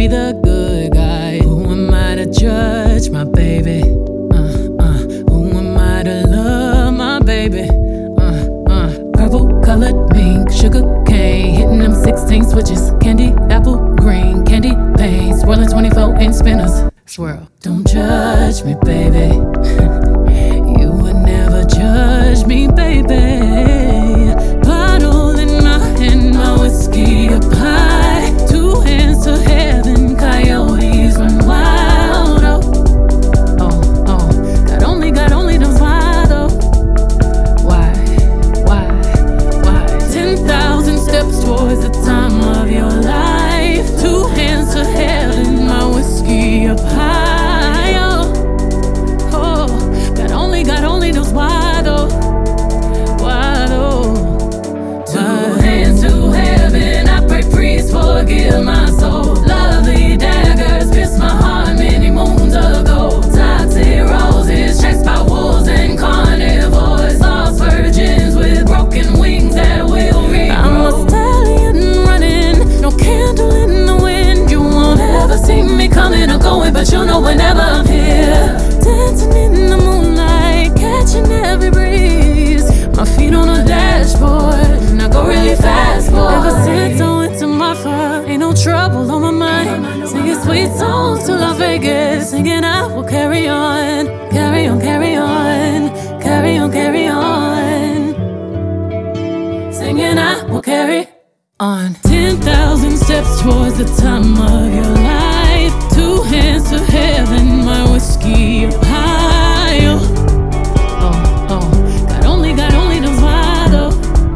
be the good guy. Who am I to judge my baby? Who am I to love my baby? Purple colored mink, sugar cane, hitting them 16 switches, candy, apple, green, candy paint, swirling 24-inch spinners. Swirl. Don't judge me, baby. You would never judge me, baby. Bottle in my hand, my whiskey up high. Two hands to heaven, coyotes run wild. Oh, God only knows why though. Why? 10,000 steps towards the time of your life. Two hands to heaven, my whiskey up high. Oh, God only knows why though. Why though? Two hands to heaven, I pray please forgive my soul. Lovely daggers pierced my heart many moons ago. Toxic roses chased by wolves and carnivores. Lost virgins with broken wings that will regrow. I'm a stallion running, no candle in the wind. You won't ever see me coming or going, but you'll know whenever I'm here. Dancing in the moonlight, catching every breeze. My feet on the dashboard, and I go really fast, boy. Ever since I went to Marfa, ain't no trouble on my mind. Singing sweet songs till I Vegas, singing I will carry on, carry on, carry on, carry on, carry on. Singing I will carry on. 10,000 steps towards the time of your life. Two hands to heaven, my whiskey up high. Oh, God only knows why though.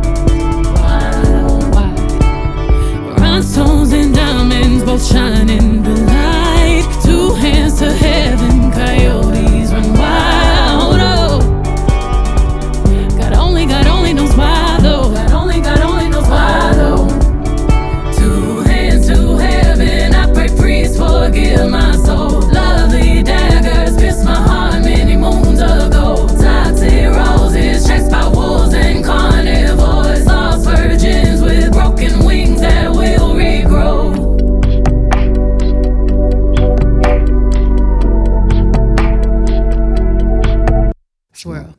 Why? Rhinestones and diamonds both shine in the light. Two hands to heaven, coyotes run wild. Oh, God only knows why though. God only knows why though. Two hands to heaven, I pray please forgive my soul. Lovely daggers pierced my heart many moons ago. Toxic roses chased by wolves and carnivores. Lost virgins with broken wings that will regrow. Swirl.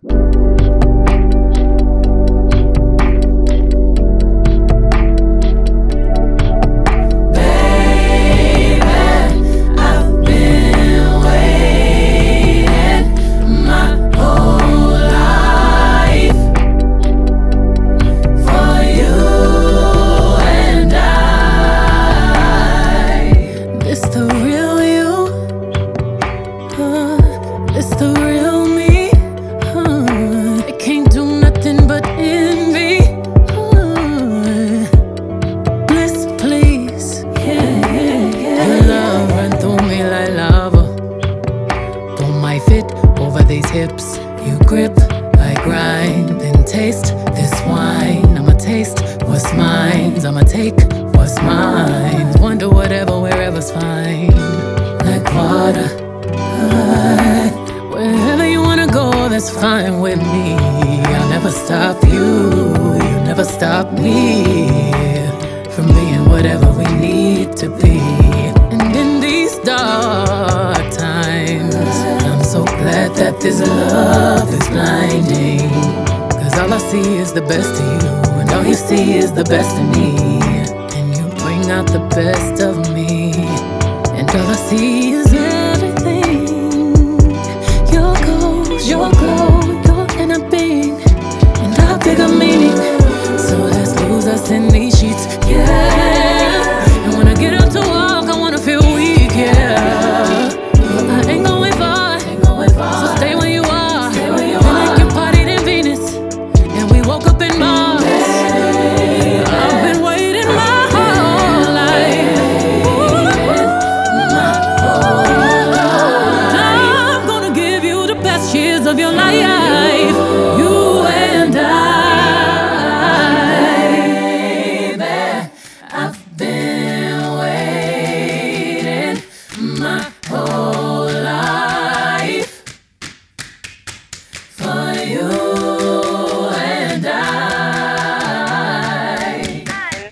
It's the real me. I can't do nothing but envy. Bliss, please. Your love run through me like lava. Pull my fit over these hips. You grip, I grind, then taste this wine. I'ma taste what's mine. I'ma take what's mine. Wonder whatever, wherever's fine. Like water. Wherever you wanna go, that's fine with me. I'll never stop you, you never stop me from being whatever we need to be. And in these dark times, I'm so glad that this love is blinding. Cause all I see is the best of you, and all you see is the best of me. And you bring out the best of me, and all I see is everything. Your goals, your glow, your inner being, and our bigger meaning. So let's lose us in these sheets, yeah. And when I get up to walk, I wanna feel weak, yeah. But I ain't going far, so stay where you are. Feel like you partied in Venus, and we woke up in Mars. I've been waiting my whole life. I'm gonna give you the best years of your life.